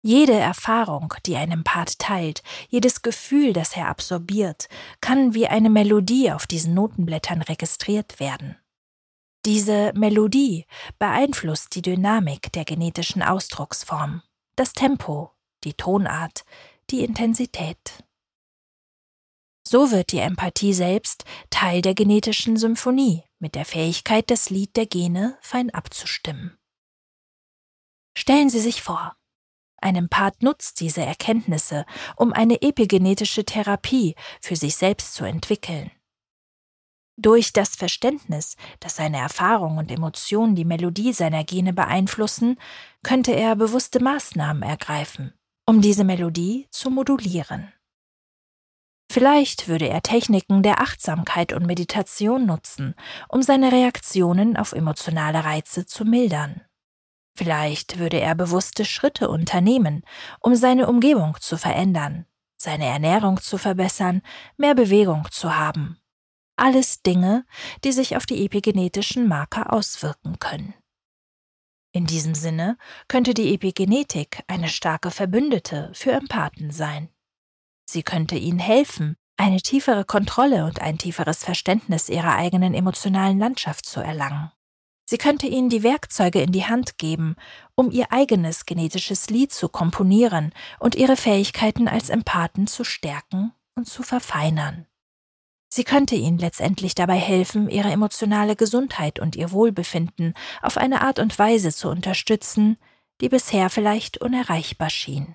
Jede Erfahrung, die ein Empath teilt, jedes Gefühl, das er absorbiert, kann wie eine Melodie auf diesen Notenblättern registriert werden. Diese Melodie beeinflusst die Dynamik der genetischen Ausdrucksform, das Tempo, die Tonart, die Intensität. So wird die Empathie selbst Teil der genetischen Symphonie mit der Fähigkeit, das Lied der Gene fein abzustimmen. Stellen Sie sich vor, ein Empath nutzt diese Erkenntnisse, um eine epigenetische Therapie für sich selbst zu entwickeln. Durch das Verständnis, dass seine Erfahrung und Emotionen die Melodie seiner Gene beeinflussen, könnte er bewusste Maßnahmen ergreifen, um diese Melodie zu modulieren. Vielleicht würde er Techniken der Achtsamkeit und Meditation nutzen, um seine Reaktionen auf emotionale Reize zu mildern. Vielleicht würde er bewusste Schritte unternehmen, um seine Umgebung zu verändern, seine Ernährung zu verbessern, mehr Bewegung zu haben. Alles Dinge, die sich auf die epigenetischen Marker auswirken können. In diesem Sinne könnte die Epigenetik eine starke Verbündete für Empathen sein. Sie könnte ihnen helfen, eine tiefere Kontrolle und ein tieferes Verständnis ihrer eigenen emotionalen Landschaft zu erlangen. Sie könnte ihnen die Werkzeuge in die Hand geben, um ihr eigenes genetisches Lied zu komponieren und ihre Fähigkeiten als Empathen zu stärken und zu verfeinern. Sie könnte ihnen letztendlich dabei helfen, ihre emotionale Gesundheit und ihr Wohlbefinden auf eine Art und Weise zu unterstützen, die bisher vielleicht unerreichbar schien.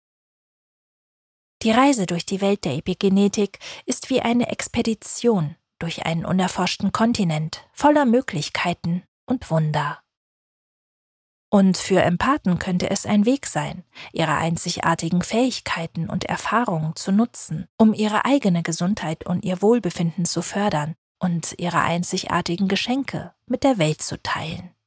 Die Reise durch die Welt der Epigenetik ist wie eine Expedition durch einen unerforschten Kontinent voller Möglichkeiten und Wunder. Und für Empathen könnte es ein Weg sein, ihre einzigartigen Fähigkeiten und Erfahrungen zu nutzen, um ihre eigene Gesundheit und ihr Wohlbefinden zu fördern und ihre einzigartigen Geschenke mit der Welt zu teilen.